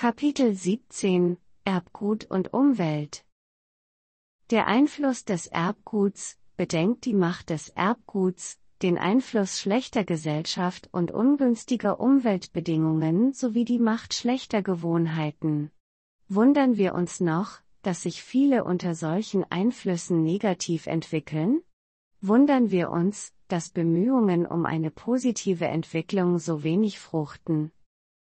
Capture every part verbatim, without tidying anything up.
Kapitel siebzehn Erbgut und Umwelt. Der Einfluss des Erbguts: Bedenkt die Macht des Erbguts, den Einfluss schlechter Gesellschaft und ungünstiger Umweltbedingungen sowie die Macht schlechter Gewohnheiten. Wundern wir uns noch, dass sich viele unter solchen Einflüssen negativ entwickeln? Wundern wir uns, dass Bemühungen um eine positive Entwicklung so wenig fruchten?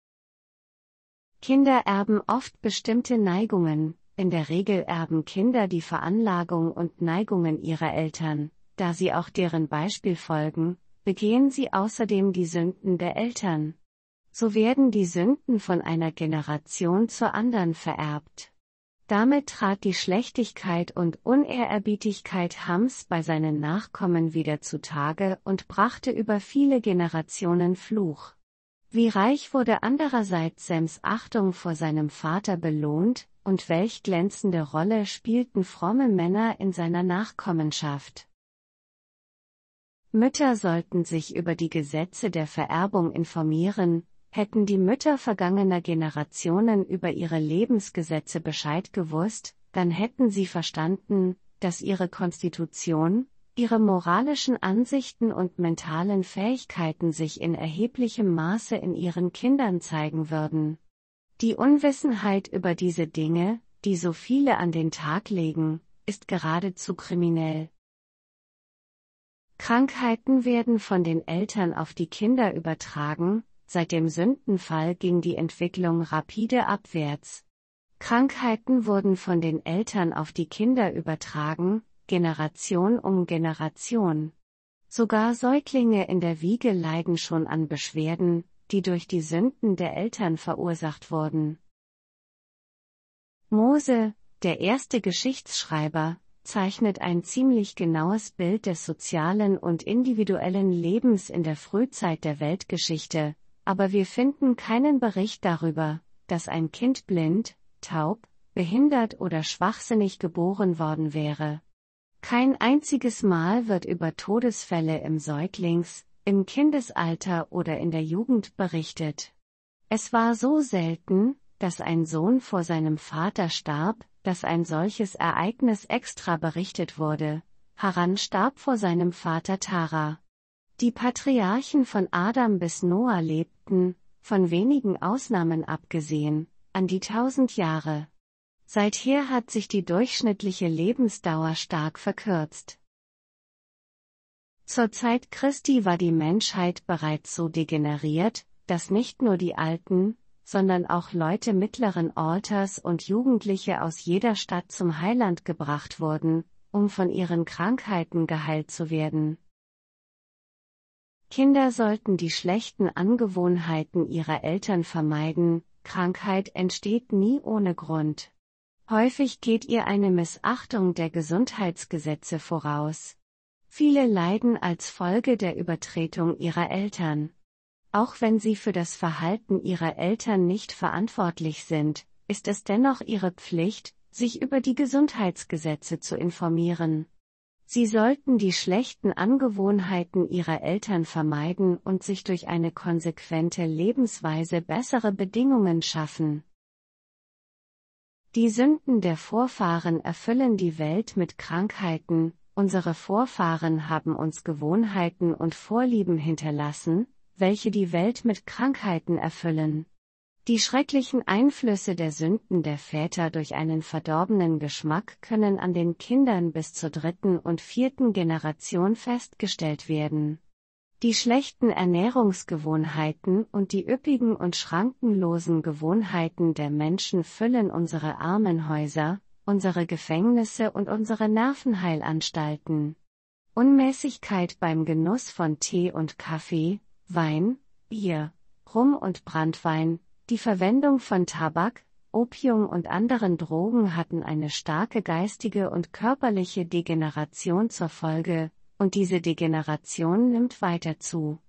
Kinder erben oft bestimmte Neigungen. In der Regel erben Kinder die Veranlagung und Neigungen ihrer Eltern. Da sie auch deren Beispiel folgen, begehen sie außerdem die Sünden der Eltern. So werden die Sünden von einer Generation zur anderen vererbt. Damit trat die Schlechtigkeit und Unehrerbietigkeit Hams bei seinen Nachkommen wieder zutage und brachte über viele Generationen Fluch. Wie reich wurde andererseits Sems Achtung vor seinem Vater belohnt, und welch glänzende Rolle spielten fromme Männer in seiner Nachkommenschaft. Mütter sollten sich über die Gesetze der Vererbung informieren. Hätten die Mütter vergangener Generationen über ihre Lebensgesetze Bescheid gewusst, dann hätten sie verstanden, dass ihre Konstitution, ihre moralischen Ansichten und mentalen Fähigkeiten sich in erheblichem Maße in ihren Kindern zeigen würden. Die Unwissenheit über diese Dinge, die so viele an den Tag legen, ist geradezu kriminell. Krankheiten werden von den Eltern auf die Kinder übertragen. Seit dem Sündenfall ging die Entwicklung rapide abwärts. Krankheiten wurden von den Eltern auf die Kinder übertragen, Generation um Generation. Sogar Säuglinge in der Wiege leiden schon an Beschwerden, die durch die Sünden der Eltern verursacht wurden. Mose, der erste Geschichtsschreiber, zeichnet ein ziemlich genaues Bild des sozialen und individuellen Lebens in der Frühzeit der Weltgeschichte, aber wir finden keinen Bericht darüber, dass ein Kind blind, taub, behindert oder schwachsinnig geboren worden wäre. Kein einziges Mal wird über Todesfälle im Säuglings-, im Kindesalter oder in der Jugend berichtet. Es war so selten, dass ein Sohn vor seinem Vater starb, dass ein solches Ereignis extra berichtet wurde. Haran starb vor seinem Vater Tara. Die Patriarchen von Adam bis Noah lebten, von wenigen Ausnahmen abgesehen, an die tausend Jahre. Seither hat sich die durchschnittliche Lebensdauer stark verkürzt. Zur Zeit Christi war die Menschheit bereits so degeneriert, dass nicht nur die Alten, sondern auch Leute mittleren Alters und Jugendliche aus jeder Stadt zum Heiland gebracht wurden, um von ihren Krankheiten geheilt zu werden. Kinder sollten die schlechten Angewohnheiten ihrer Eltern vermeiden. Krankheit entsteht nie ohne Grund. Häufig geht ihr eine Missachtung der Gesundheitsgesetze voraus. Viele leiden als Folge der Übertretung ihrer Eltern. Auch wenn sie für das Verhalten ihrer Eltern nicht verantwortlich sind, ist es dennoch ihre Pflicht, sich über die Gesundheitsgesetze zu informieren. Sie sollten die schlechten Angewohnheiten ihrer Eltern vermeiden und sich durch eine konsequente Lebensweise bessere Bedingungen schaffen. Die Sünden der Vorfahren erfüllen die Welt mit Krankheiten. Unsere Vorfahren haben uns Gewohnheiten und Vorlieben hinterlassen, welche die Welt mit Krankheiten erfüllen. Die schrecklichen Einflüsse der Sünden der Väter durch einen verdorbenen Geschmack können an den Kindern bis zur dritten und vierten Generation festgestellt werden. Die schlechten Ernährungsgewohnheiten und die üppigen und schrankenlosen Gewohnheiten der Menschen füllen unsere Armenhäuser, unsere Gefängnisse und unsere Nervenheilanstalten. Unmäßigkeit beim Genuss von Tee und Kaffee, Wein, Bier, Rum und Branntwein, die Verwendung von Tabak, Opium und anderen Drogen hatten eine starke geistige und körperliche Degeneration zur Folge, und diese Degeneration nimmt weiter zu.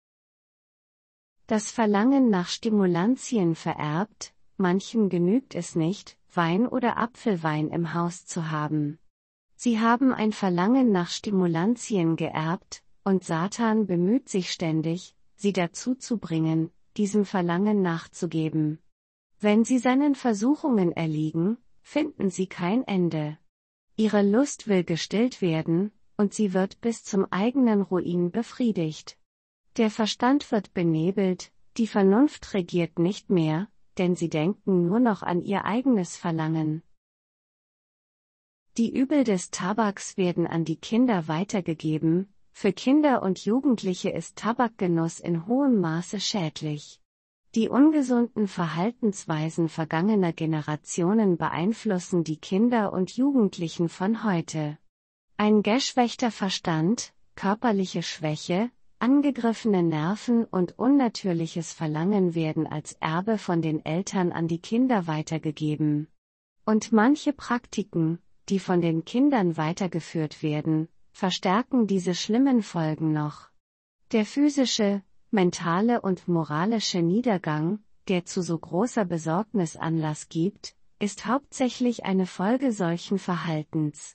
Das Verlangen nach Stimulantien vererbt. Manchen genügt es nicht, Wein oder Apfelwein im Haus zu haben. Sie haben ein Verlangen nach Stimulantien geerbt, und Satan bemüht sich ständig, sie dazu zu bringen, diesem Verlangen nachzugeben. Wenn sie seinen Versuchungen erliegen, finden sie kein Ende. Ihre Lust will gestillt werden, und sie wird bis zum eigenen Ruin befriedigt. Der Verstand wird benebelt, die Vernunft regiert nicht mehr, denn sie denken nur noch an ihr eigenes Verlangen. Die Übel des Tabaks werden an die Kinder weitergegeben, für Kinder und Jugendliche ist Tabakgenuss in hohem Maße schädlich. Die ungesunden Verhaltensweisen vergangener Generationen beeinflussen die Kinder und Jugendlichen von heute. Ein geschwächter Verstand, körperliche Schwäche, angegriffene Nerven und unnatürliches Verlangen werden als Erbe von den Eltern an die Kinder weitergegeben. Und manche Praktiken, die von den Kindern weitergeführt werden, verstärken diese schlimmen Folgen noch. Der physische, mentale und moralische Niedergang, der zu so großer Besorgnis Anlass gibt, ist hauptsächlich eine Folge solchen Verhaltens.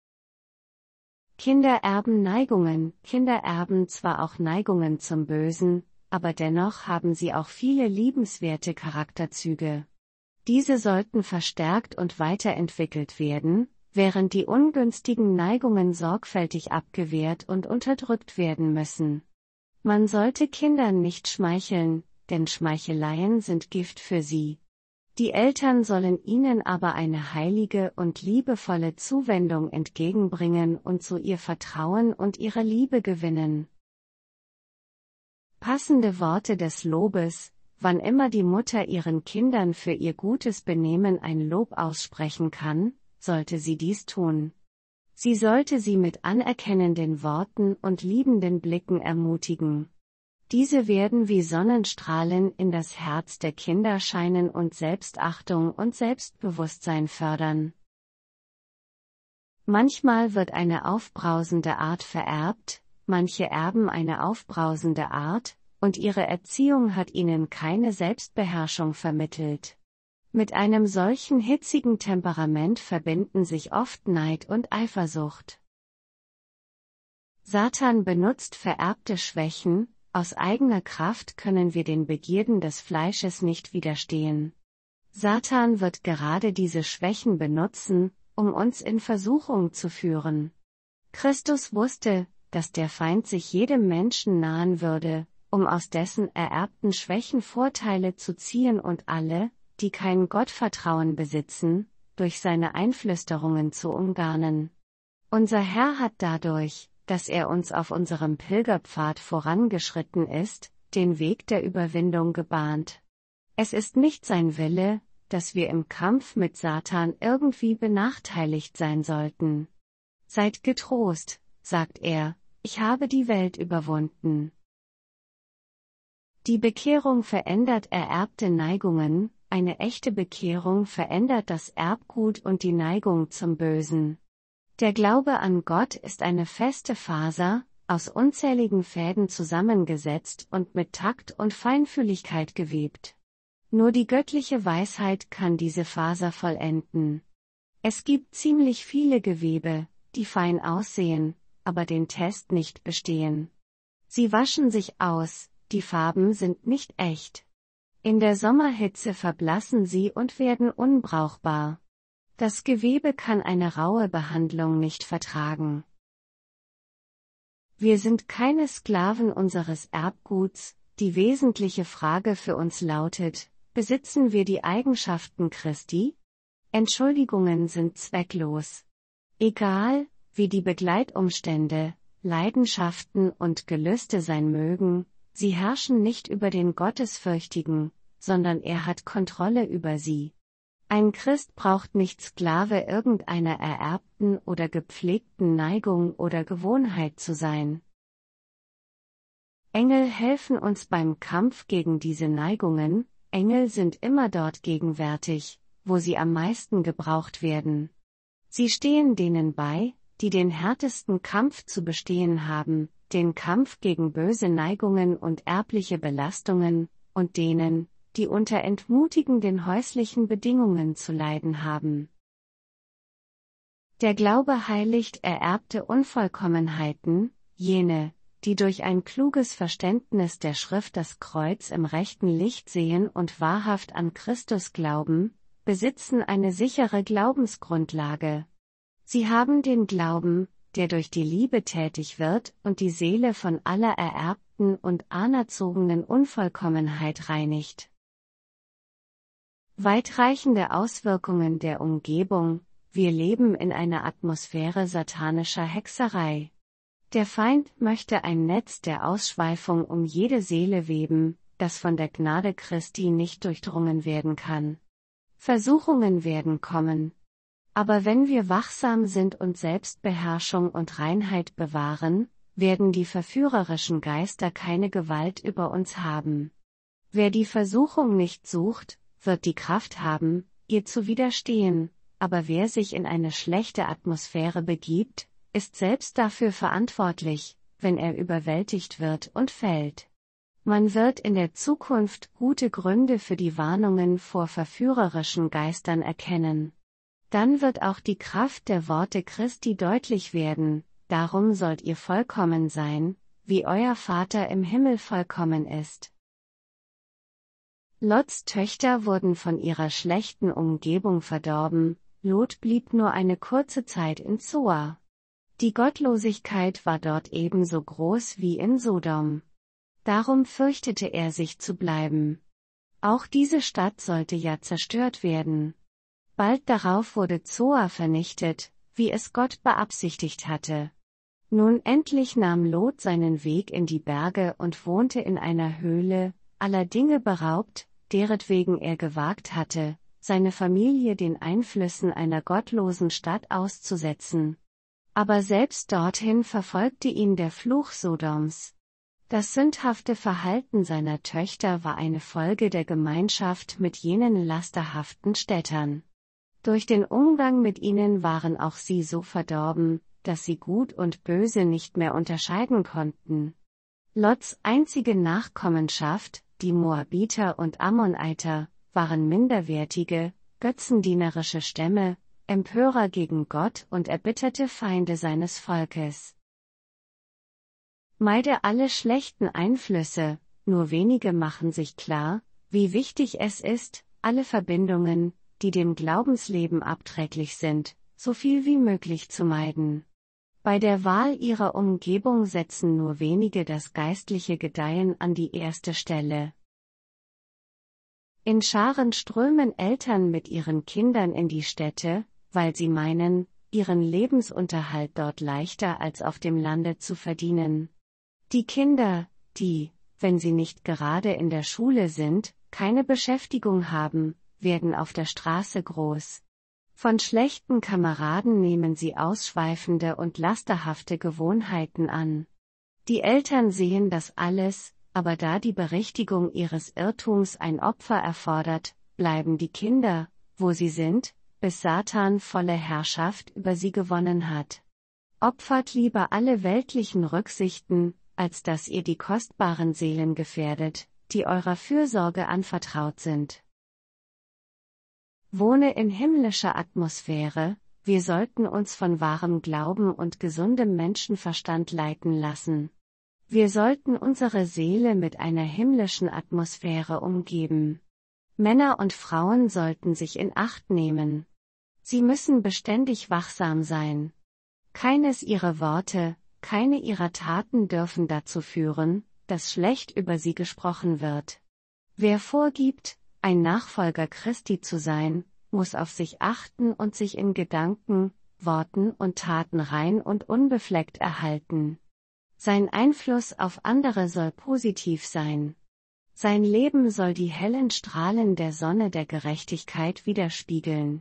Kinder erben Neigungen. Kinder erben zwar auch Neigungen zum Bösen, aber dennoch haben sie auch viele liebenswerte Charakterzüge. Diese sollten verstärkt und weiterentwickelt werden, während die ungünstigen Neigungen sorgfältig abgewehrt und unterdrückt werden müssen. Man sollte Kindern nicht schmeicheln, denn Schmeicheleien sind Gift für sie. Die Eltern sollen ihnen aber eine heilige und liebevolle Zuwendung entgegenbringen und so ihr Vertrauen und ihre Liebe gewinnen. Passende Worte des Lobes. Wann immer die Mutter ihren Kindern für ihr gutes Benehmen ein Lob aussprechen kann, sollte sie dies tun. Sie sollte sie mit anerkennenden Worten und liebenden Blicken ermutigen. Diese werden wie Sonnenstrahlen in das Herz der Kinder scheinen und Selbstachtung und Selbstbewusstsein fördern. Manchmal wird eine aufbrausende Art vererbt, manche erben eine aufbrausende Art, und ihre Erziehung hat ihnen keine Selbstbeherrschung vermittelt. Mit einem solchen hitzigen Temperament verbinden sich oft Neid und Eifersucht. Satan benutzt vererbte Schwächen, aus eigener Kraft können wir den Begierden des Fleisches nicht widerstehen. Satan wird gerade diese Schwächen benutzen, um uns in Versuchung zu führen. Christus wusste, dass der Feind sich jedem Menschen nahen würde, um aus dessen ererbten Schwächen Vorteile zu ziehen und alle, die kein Gottvertrauen besitzen, durch seine Einflüsterungen zu umgarnen. Unser Herr hat dadurch, dass er uns auf unserem Pilgerpfad vorangeschritten ist, den Weg der Überwindung gebahnt. Es ist nicht sein Wille, dass wir im Kampf mit Satan irgendwie benachteiligt sein sollten. Seid getrost, sagt er, ich habe die Welt überwunden. Die Bekehrung verändert ererbte Neigungen, eine echte Bekehrung verändert das Erbgut und die Neigung zum Bösen. Der Glaube an Gott ist eine feste Faser, aus unzähligen Fäden zusammengesetzt und mit Takt und Feinfühligkeit gewebt. Nur die göttliche Weisheit kann diese Faser vollenden. Es gibt ziemlich viele Gewebe, die fein aussehen, aber den Test nicht bestehen. Sie waschen sich aus, die Farben sind nicht echt. In der Sommerhitze verblassen sie und werden unbrauchbar. Das Gewebe kann eine raue Behandlung nicht vertragen. Wir sind keine Sklaven unseres Erbguts, die wesentliche Frage für uns lautet, besitzen wir die Eigenschaften Christi? Entschuldigungen sind zwecklos. Egal, wie die Begleitumstände, Leidenschaften und Gelüste sein mögen, sie herrschen nicht über den Gottesfürchtigen, sondern er hat Kontrolle über sie. Ein Christ braucht nicht Sklave irgendeiner ererbten oder gepflegten Neigung oder Gewohnheit zu sein. Engel helfen uns beim Kampf gegen diese Neigungen, Engel sind immer dort gegenwärtig, wo sie am meisten gebraucht werden. Sie stehen denen bei, die den härtesten Kampf zu bestehen haben, den Kampf gegen böse Neigungen und erbliche Belastungen, und denen, die unter entmutigenden häuslichen Bedingungen zu leiden haben. Der Glaube heiligt ererbte Unvollkommenheiten, jene, die durch ein kluges Verständnis der Schrift das Kreuz im rechten Licht sehen und wahrhaft an Christus glauben, besitzen eine sichere Glaubensgrundlage. Sie haben den Glauben, der durch die Liebe tätig wird und die Seele von aller ererbten und anerzogenen Unvollkommenheit reinigt. Weitreichende Auswirkungen der Umgebung: Wir leben in einer Atmosphäre satanischer Hexerei. Der Feind möchte ein Netz der Ausschweifung um jede Seele weben, das von der Gnade Christi nicht durchdrungen werden kann. Versuchungen werden kommen. Aber wenn wir wachsam sind und Selbstbeherrschung und Reinheit bewahren, werden die verführerischen Geister keine Gewalt über uns haben. Wer die Versuchung nicht sucht, wird die Kraft haben, ihr zu widerstehen, aber wer sich in eine schlechte Atmosphäre begibt, ist selbst dafür verantwortlich, wenn er überwältigt wird und fällt. Man wird in der Zukunft gute Gründe für die Warnungen vor verführerischen Geistern erkennen. Dann wird auch die Kraft der Worte Christi deutlich werden: Darum sollt ihr vollkommen sein, wie euer Vater im Himmel vollkommen ist. Lots Töchter wurden von ihrer schlechten Umgebung verdorben, Lot blieb nur eine kurze Zeit in Zoar. Die Gottlosigkeit war dort ebenso groß wie in Sodom. Darum fürchtete er sich zu bleiben. Auch diese Stadt sollte ja zerstört werden. Bald darauf wurde Zoar vernichtet, wie es Gott beabsichtigt hatte. Nun endlich nahm Lot seinen Weg in die Berge und wohnte in einer Höhle, aller Dinge beraubt, deretwegen er gewagt hatte, seine Familie den Einflüssen einer gottlosen Stadt auszusetzen. Aber selbst dorthin verfolgte ihn der Fluch Sodoms. Das sündhafte Verhalten seiner Töchter war eine Folge der Gemeinschaft mit jenen lasterhaften Städtern. Durch den Umgang mit ihnen waren auch sie so verdorben, dass sie Gut und Böse nicht mehr unterscheiden konnten. Lots einzige Nachkommenschaft, die Moabiter und Ammoniter, waren minderwertige, götzendienerische Stämme, Empörer gegen Gott und erbitterte Feinde seines Volkes. Meide alle schlechten Einflüsse, nur wenige machen sich klar, wie wichtig es ist, alle Verbindungen, die dem Glaubensleben abträglich sind, so viel wie möglich zu meiden. Bei der Wahl ihrer Umgebung setzen nur wenige das geistliche Gedeihen an die erste Stelle. In Scharen strömen Eltern mit ihren Kindern in die Städte, weil sie meinen, ihren Lebensunterhalt dort leichter als auf dem Lande zu verdienen. Die Kinder, die, wenn sie nicht gerade in der Schule sind, keine Beschäftigung haben, werden auf der Straße groß. Von schlechten Kameraden nehmen sie ausschweifende und lasterhafte Gewohnheiten an. Die Eltern sehen das alles, aber da die Berichtigung ihres Irrtums ein Opfer erfordert, bleiben die Kinder, wo sie sind, bis Satan volle Herrschaft über sie gewonnen hat. Opfert lieber alle weltlichen Rücksichten, als dass ihr die kostbaren Seelen gefährdet, die eurer Fürsorge anvertraut sind. Wohne in himmlischer Atmosphäre, wir sollten uns von wahrem Glauben und gesundem Menschenverstand leiten lassen. Wir sollten unsere Seele mit einer himmlischen Atmosphäre umgeben. Männer und Frauen sollten sich in Acht nehmen. Sie müssen beständig wachsam sein. Keines ihrer Worte, keine ihrer Taten dürfen dazu führen, dass schlecht über sie gesprochen wird. Wer vorgibt, ein Nachfolger Christi zu sein, muss auf sich achten und sich in Gedanken, Worten und Taten rein und unbefleckt erhalten. Sein Einfluss auf andere soll positiv sein. Sein Leben soll die hellen Strahlen der Sonne der Gerechtigkeit widerspiegeln.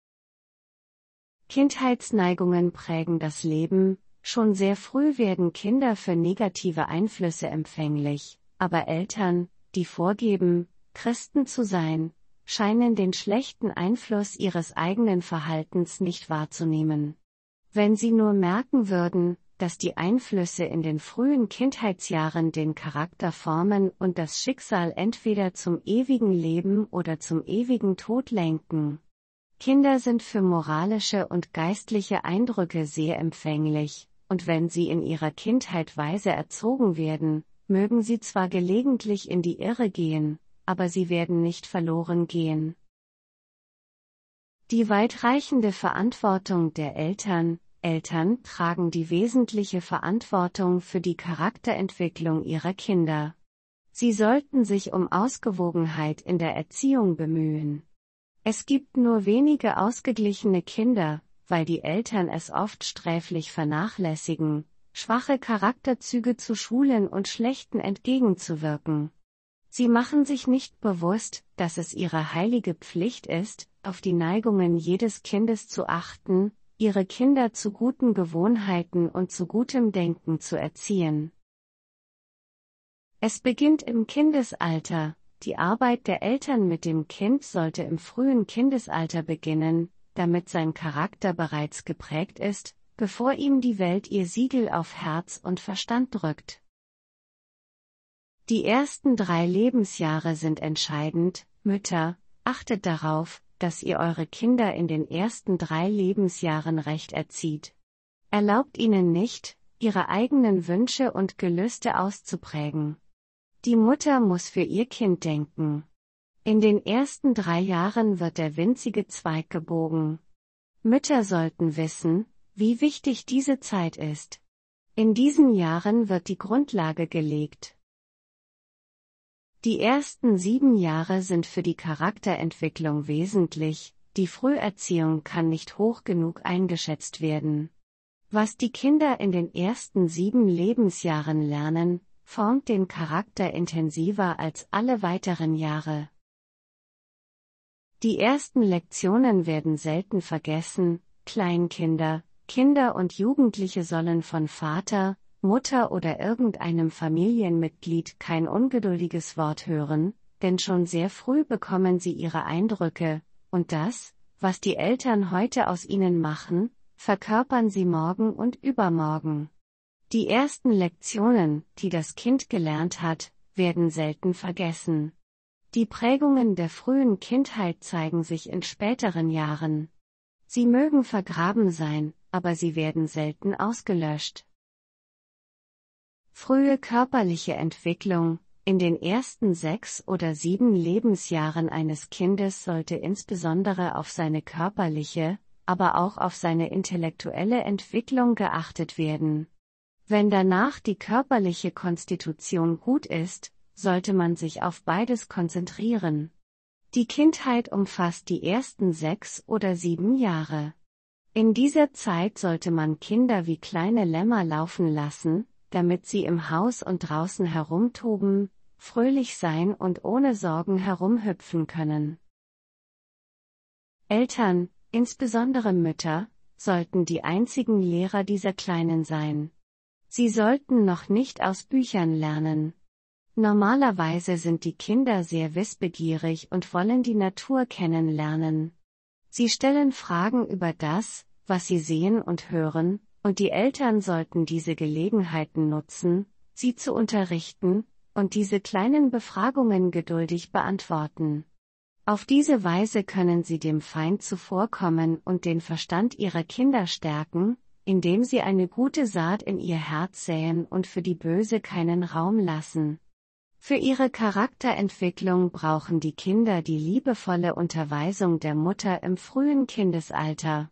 Kindheitsneigungen prägen das Leben, schon sehr früh werden Kinder für negative Einflüsse empfänglich, aber Eltern, die vorgeben, Christen zu sein, scheinen den schlechten Einfluss ihres eigenen Verhaltens nicht wahrzunehmen. Wenn sie nur merken würden, dass die Einflüsse in den frühen Kindheitsjahren den Charakter formen und das Schicksal entweder zum ewigen Leben oder zum ewigen Tod lenken. Kinder sind für moralische und geistliche Eindrücke sehr empfänglich, und wenn sie in ihrer Kindheit weise erzogen werden, mögen sie zwar gelegentlich in die Irre gehen, aber sie werden nicht verloren gehen. Die weitreichende Verantwortung der Eltern. Eltern tragen die wesentliche Verantwortung für die Charakterentwicklung ihrer Kinder. Sie sollten sich um Ausgewogenheit in der Erziehung bemühen. Es gibt nur wenige ausgeglichene Kinder, weil die Eltern es oft sträflich vernachlässigen, schwache Charakterzüge zu schulen und schlechten entgegenzuwirken. Sie machen sich nicht bewusst, dass es ihre heilige Pflicht ist, auf die Neigungen jedes Kindes zu achten, ihre Kinder zu guten Gewohnheiten und zu gutem Denken zu erziehen. Es beginnt im Kindesalter. Die Arbeit der Eltern mit dem Kind sollte im frühen Kindesalter beginnen, damit sein Charakter bereits geprägt ist, bevor ihm die Welt ihr Siegel auf Herz und Verstand drückt. Die ersten drei Lebensjahre sind entscheidend. Mütter, achtet darauf, dass ihr eure Kinder in den ersten drei Lebensjahren recht erzieht. Erlaubt ihnen nicht, ihre eigenen Wünsche und Gelüste auszuprägen. Die Mutter muss für ihr Kind denken. In den ersten drei Jahren wird der winzige Zweig gebogen. Mütter sollten wissen, wie wichtig diese Zeit ist. In diesen Jahren wird die Grundlage gelegt. Die ersten sieben Jahre sind für die Charakterentwicklung wesentlich, die Früherziehung kann nicht hoch genug eingeschätzt werden. Was die Kinder in den ersten sieben Lebensjahren lernen, formt den Charakter intensiver als alle weiteren Jahre. Die ersten Lektionen werden selten vergessen. Kleinkinder, Kinder und Jugendliche sollen von Vater, Mutter oder irgendeinem Familienmitglied kein ungeduldiges Wort hören, denn schon sehr früh bekommen sie ihre Eindrücke, und das, was die Eltern heute aus ihnen machen, verkörpern sie morgen und übermorgen. Die ersten Lektionen, die das Kind gelernt hat, werden selten vergessen. Die Prägungen der frühen Kindheit zeigen sich in späteren Jahren. Sie mögen vergraben sein, aber sie werden selten ausgelöscht. Frühe körperliche Entwicklung. In den ersten sechs oder sieben Lebensjahren eines Kindes sollte insbesondere auf seine körperliche, aber auch auf seine intellektuelle Entwicklung geachtet werden. Wenn danach die körperliche Konstitution gut ist, sollte man sich auf beides konzentrieren. Die Kindheit umfasst die ersten sechs oder sieben Jahre. In dieser Zeit sollte man Kinder wie kleine Lämmer laufen lassen, damit sie im Haus und draußen herumtoben, fröhlich sein und ohne Sorgen herumhüpfen können. Eltern, insbesondere Mütter, sollten die einzigen Lehrer dieser Kleinen sein. Sie sollten noch nicht aus Büchern lernen. Normalerweise sind die Kinder sehr wissbegierig und wollen die Natur kennenlernen. Sie stellen Fragen über das, was sie sehen und hören, und die Eltern sollten diese Gelegenheiten nutzen, sie zu unterrichten, und diese kleinen Befragungen geduldig beantworten. Auf diese Weise können sie dem Feind zuvorkommen und den Verstand ihrer Kinder stärken, indem sie eine gute Saat in ihr Herz säen und für die Böse keinen Raum lassen. Für ihre Charakterentwicklung brauchen die Kinder die liebevolle Unterweisung der Mutter im frühen Kindesalter.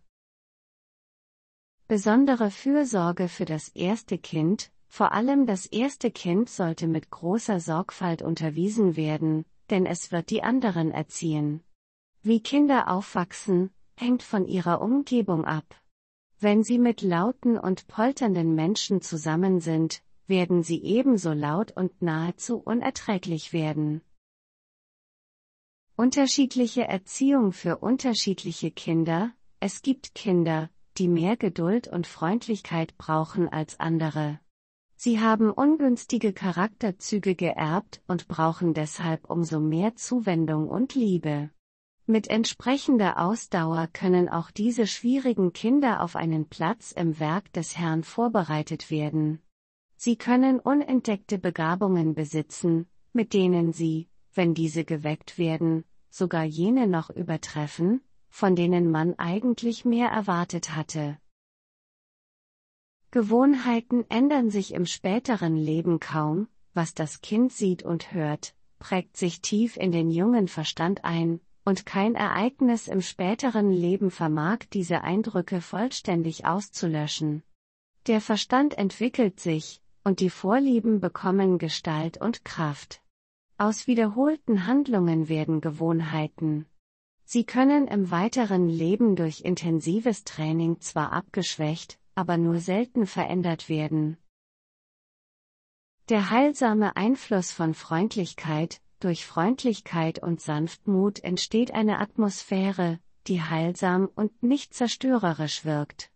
Besondere Fürsorge für das erste Kind. Vor allem das erste Kind sollte mit großer Sorgfalt unterwiesen werden, denn es wird die anderen erziehen. Wie Kinder aufwachsen, hängt von ihrer Umgebung ab. Wenn sie mit lauten und polternden Menschen zusammen sind, werden sie ebenso laut und nahezu unerträglich werden. Unterschiedliche Erziehung für unterschiedliche Kinder. Es gibt Kinder, die mehr Geduld und Freundlichkeit brauchen als andere. Sie haben ungünstige Charakterzüge geerbt und brauchen deshalb umso mehr Zuwendung und Liebe. Mit entsprechender Ausdauer können auch diese schwierigen Kinder auf einen Platz im Werk des Herrn vorbereitet werden. Sie können unentdeckte Begabungen besitzen, mit denen sie, wenn diese geweckt werden, sogar jene noch übertreffen, von denen man eigentlich mehr erwartet hatte. Gewohnheiten ändern sich im späteren Leben kaum, was das Kind sieht und hört, prägt sich tief in den jungen Verstand ein, und kein Ereignis im späteren Leben vermag diese Eindrücke vollständig auszulöschen. Der Verstand entwickelt sich, und die Vorlieben bekommen Gestalt und Kraft. Aus wiederholten Handlungen werden Gewohnheiten. Sie können im weiteren Leben durch intensives Training zwar abgeschwächt, aber nur selten verändert werden. Der heilsame Einfluss von Freundlichkeit: Durch Freundlichkeit und Sanftmut entsteht eine Atmosphäre, die heilsam und nicht zerstörerisch wirkt.